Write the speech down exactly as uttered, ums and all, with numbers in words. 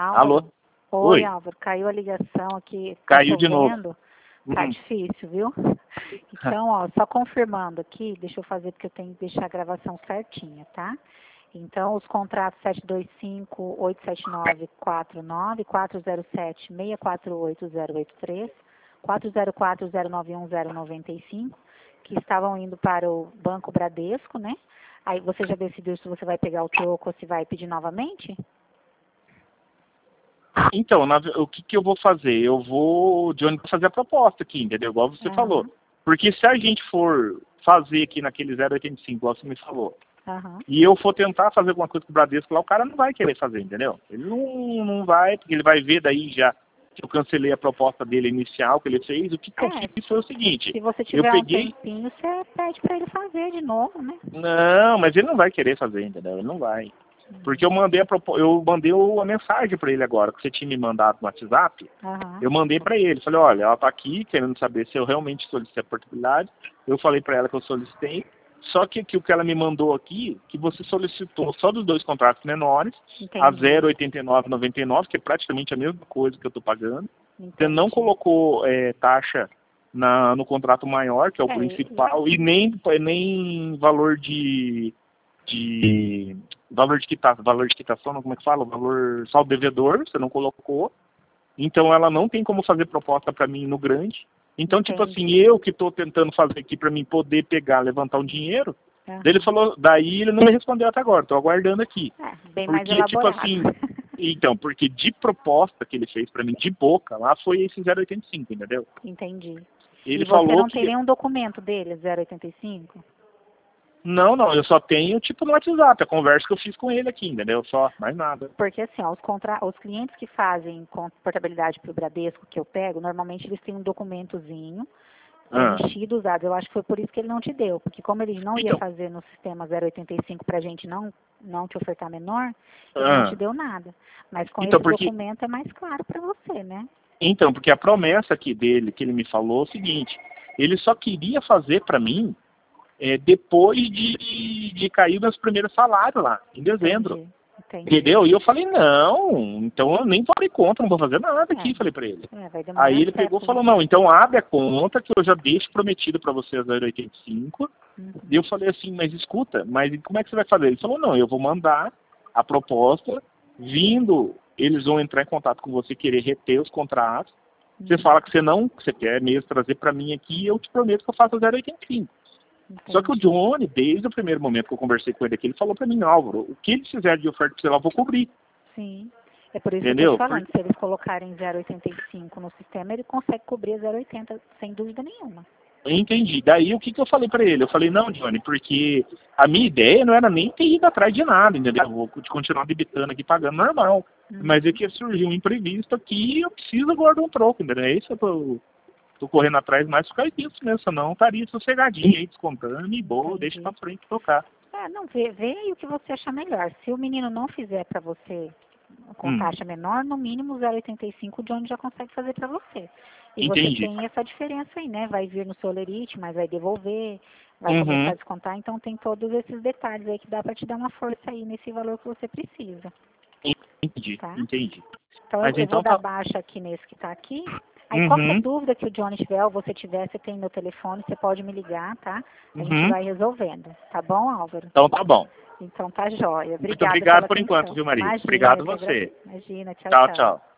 Álvaro? Alô? Oi, Oi. Álvaro, caiu a ligação aqui. Tá Caiu de novo. chovendo? Tá Uhum. difícil, viu? Então, ó, só confirmando aqui, deixa eu fazer porque eu tenho que deixar a gravação certinha, tá? Então, os contratos sete dois cinco, oito sete nove, quatro nove, quatro zero sete, seis quatro oito, zero oito três, quatro zero quatro, zero nove um, zero nove cinco, que estavam indo para o Banco Bradesco, né? Aí você já decidiu se você vai pegar o troco ou se vai pedir novamente? Então, na ve- o que, que eu vou fazer? Eu vou, Johnny, fazer a proposta aqui, entendeu? Igual você falou. Aham, Porque se a gente for fazer aqui naquele zero oitenta e cinco, igual você me falou, aham. e eu for tentar fazer alguma coisa com o Bradesco lá, o cara não vai querer fazer, entendeu? Ele não, não vai, porque ele vai ver daí já que eu cancelei a proposta dele inicial que ele fez. O que, que eu É, fiz foi o seguinte, se você eu tiver um peguei... tempinho, você pede para ele fazer de novo, né? Não, mas ele não vai querer fazer, entendeu? Ele não vai. Porque eu mandei a, propo- eu mandei o- a mensagem para ele agora, que você tinha me mandado no WhatsApp. Aham, Eu mandei para ele, falei, olha, ela está aqui querendo saber se eu realmente solicitei a portabilidade. Eu falei para ela que eu solicitei, só que, que o que ela me mandou aqui, que você solicitou só dos dois contratos menores, a entendi, zero oitenta e nove noventa e nove, que é praticamente a mesma coisa que eu estou pagando. Você não entendi. colocou é, taxa na, no contrato maior, que é o É, e- principal, e nem, nem valor de, de valor de quitação, valor de quitação, não, como é que fala? Valor saldo devedor, você não colocou. Então ela não tem como fazer proposta para mim no grande. Então, tipo assim, entendi. eu que estou tentando fazer aqui para mim poder pegar, levantar um dinheiro, daí ele Aham. falou, daí ele não me respondeu até agora, estou aguardando aqui. É, bem mais Porque, tipo elaborado. assim, então, porque de proposta que ele fez para mim, de boca, lá foi esse zero oitenta e cinco, entendeu? Entendi. Ele E você falou não tem que, nenhum documento dele, zero oitenta e cinco? não, não, eu só tenho, tipo, no WhatsApp, a conversa que eu fiz com ele aqui, entendeu? Só, mais nada. Porque assim, ó, os, contra... os clientes que fazem com- portabilidade para o Bradesco que eu pego, normalmente eles têm um documentozinho Ah, preenchido, usado. Eu acho que foi por isso que ele não te deu, porque como ele não ia então, fazer no sistema zero oitenta e cinco para a gente não, não te ofertar menor, ele não te ah, deu nada. Mas com então, esse porque, documento é mais claro para você, né? então, porque a promessa aqui dele, que ele me falou, é o seguinte, ele só queria fazer para mim é, depois de, de cair meus primeiros salários lá, em dezembro. Entendi, entendi. Entendeu? E eu falei, não, então eu nem falei conta, não vou fazer nada aqui, falei pra ele. É, é, vai Aí demorar ele pegou e séculos. falou, não, então abre a conta que eu já deixo prometido pra você a zero oitenta e cinco. E Uhum. eu falei assim, mas escuta, mas como é que você vai fazer? Ele falou, não, eu vou mandar a proposta, vindo, eles vão entrar em contato com você, querer reter os contratos. Você Uhum. fala que você não, que você quer mesmo trazer pra mim aqui, e eu te prometo que eu faço a zero oitenta e cinco. Só que o Entendi. Johnny, desde o primeiro momento que eu conversei com ele aqui, ele falou pra mim, Álvaro, o que eles fizerem de oferta pra você lá, eu vou cobrir. Sim. É por isso que eu estou te Entendeu? Por- falando, se eles colocarem zero oitenta e cinco no sistema, ele consegue cobrir zero oitenta sem dúvida nenhuma. Entendi. Daí o que, que eu falei pra ele? Eu falei, não, Johnny, porque a minha ideia não era nem ter ido atrás de nada, entendeu? Eu vou continuar debitando aqui, pagando normal. Mas é Uhum. que surgiu um imprevisto aqui e eu preciso guardar um troco, entendeu? É isso que eu tô, tô correndo atrás mais por causa disso mesmo, senão eu estaria sossegadinho aí, descontando e boa, deixa pra Entendi. frente tocar. É, não, vê, vê aí o que você achar melhor. Se o menino não fizer para você com Hum, taxa menor, no mínimo zero oitenta e cinco o Johnny já consegue fazer para você. E você entendi. tem essa diferença aí, né? Vai vir no seu lerite, mas vai devolver, vai começar Uhum. a descontar. Então tem todos esses detalhes aí que dá para te dar uma força aí nesse valor que você precisa, Entendi, tá? entendi. Então eu, Mas eu vou então dar tá. baixa aqui nesse que está aqui. Aí qualquer Uhum. dúvida que o Johnny tiver ou você tiver, você tem meu telefone, você pode me ligar, tá? A gente Uhum. vai resolvendo, tá bom, Álvaro? Então tá bom. Então tá jóia. Muito Obrigada obrigado pela por enquanto, atenção. viu, Maria? Imagina, Obrigado eu que você. agradeço. Imagina, tchau, Tchau, tchau. tchau.